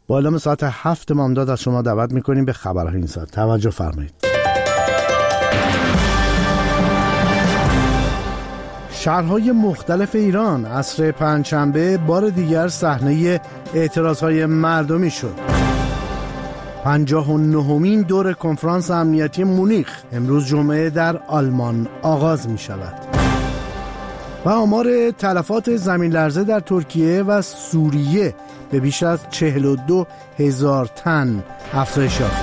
با اعلام ساعت 7 بامداد از شما دعوت میکنیم به خبرهای این ساعت. توجه فرمایید. شهرهای مختلف ایران عصر پنجشنبه بار دیگر صحنه اعتراضهای مردمی شد. 59مین دور کنفرانس امنیتی مونیخ امروز جمعه در آلمان آغاز می شود و آمار تلفات زمین لرزه در ترکیه و سوریه به بیش از 42,000 تن افزایش یافت.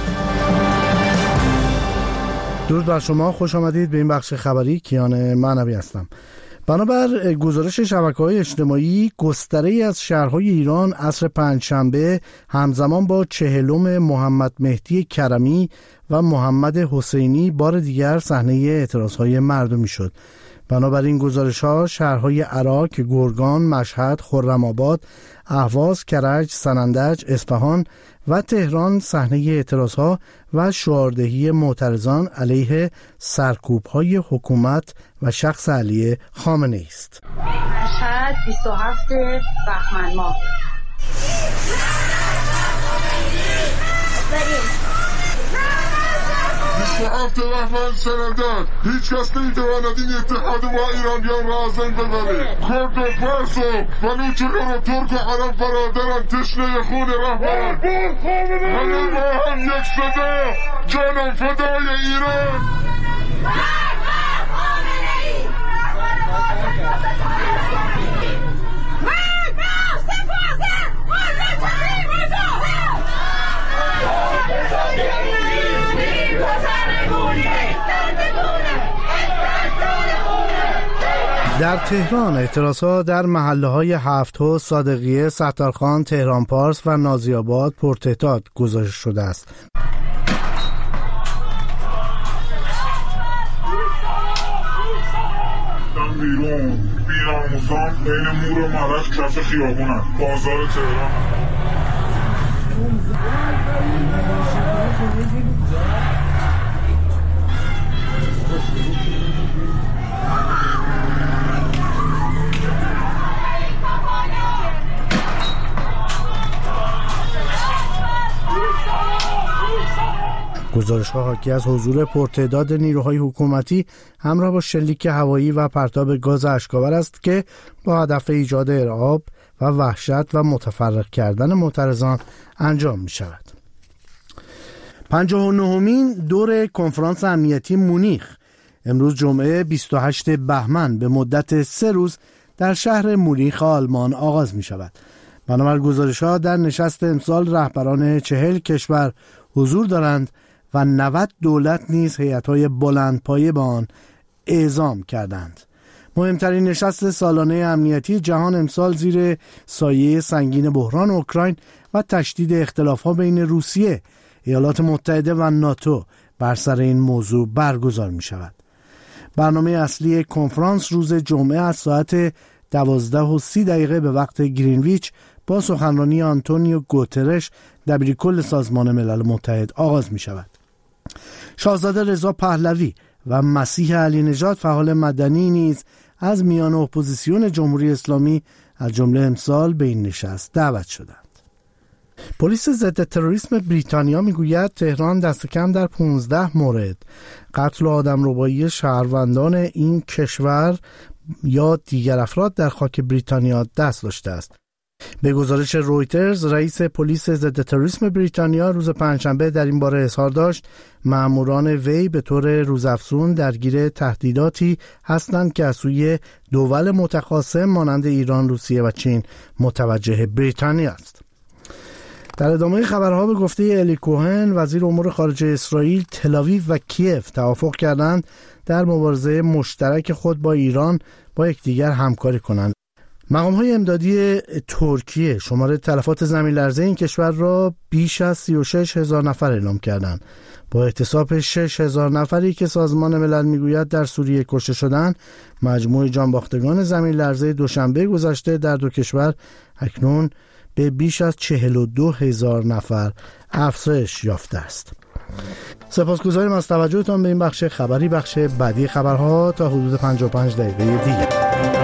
درود بر شما، خوش آمدید به این بخش خبری. کیان معنوی هستم. بنابر گزارش شبکه‌های اجتماعی، گستره‌ای از شهرهای ایران عصر پنجشنبه همزمان با 40م محمد مهدی کرمی و محمد حسینی بار دیگر صحنه اعتراضهای مردمی شد. بنابراین گزارش‌ها شهرهای عراق، گرگان، مشهد، خرم‌آباد، اهواز، کرج، سنندج، اصفهان و تهران صحنه اعتراضها و شعاردهی معترضان علیه سرکوب‌های حکومت و شخص علی خامنه‌ای است. مشهد 27 بهمن ماه. هفته بهمن سنندج هیچ کس نمیتواند این اتحاد با ایرانیان را از بین ببره. کرد و فارس و بلوچستان و ترک و عرب برادران تشنه خون رهبران. همه با هم یک صدا، جانم فدای ایران. در تهران اعتراضها در محله‌های هفت‌حوض، صادقیه، ستارخان، تهران پارس و نازی‌آباد پرتعداد گزارش شده است. بی‌ناموسان بین مور و ملک کف خیابونن. بازار تهران. گزارش‌ها حاکی از حضور پرتعداد نیروهای حکومتی همراه با شلیک هوایی و پرتاب گاز اشک‌آور است که با هدف ایجاد ارعاب و وحشت و متفرق کردن معترضان انجام می‌شود. 59مین دور کنفرانس امنیتی مونیخ امروز جمعه 28 بهمن به مدت 3 روز در شهر مونیخ آلمان آغاز می‌شود. بنابر گزارش‌ها در نشست امسال رهبران 40 کشور حضور دارند و 90 دولت نیز هیئت‌های بلندپایه به آن اعزام کردند. مهمترین نشست سالانه امنیتی جهان امسال زیر سایه سنگین بحران اوکراین و تشدید اختلاف‌ها بین روسیه، ایالات متحده و ناتو بر سر این موضوع برگزار می‌شود. برنامه اصلی کنفرانس روز جمعه از ساعت 12:30 به وقت گرینویچ با سخنرانی آنتونیو گوترش دبیرکل سازمان ملل متحد آغاز می شود. شاهزاده رضا پهلوی و مسیح علی نژاد فعال مدنی نیز از میان اپوزیسیون جمهوری اسلامی از جمله امسال به این نشست دعوت شدند. پلیس ضد تروریسم بریتانیا میگوید تهران دست کم در 15 مورد قتل و آدمربایی شهروندان این کشور یا دیگر افراد در خاک بریتانیا دست داشته است. به گزارش رویترز، رئیس پلیس ضد تروریسم بریتانیا روز پنجشنبه در این باره اظهار داشت مأموران وی به طور روزافزون درگیر تهدیداتی هستند که از سوی دول متخاصم مانند ایران، روسیه و چین متوجه بریتانیا است. در ادامه خبرها به گفته الی کوهن، وزیر امور خارجه اسرائیل، تل‌آویو و کیف توافق کردند در مبارزه مشترک خود با ایران با یکدیگر همکاری کنند. مقام‌های امدادی ترکیه شماره تلفات زمین لرزه این کشور را بیش از 36,000 نفر اعلام کردند. با احتساب 6,000 نفری که سازمان ملل میگوید در سوریه کشته شدند، مجموع جانباختگان زمین لرزه دوشنبه گذشته در دو کشور اکنون به بیش از 42,000 نفر افزایش یافته است. سپاسگزاریم از توجهتان به این بخش خبری. بخش بعدی خبرها تا حدود 55 دقیقه دیگر.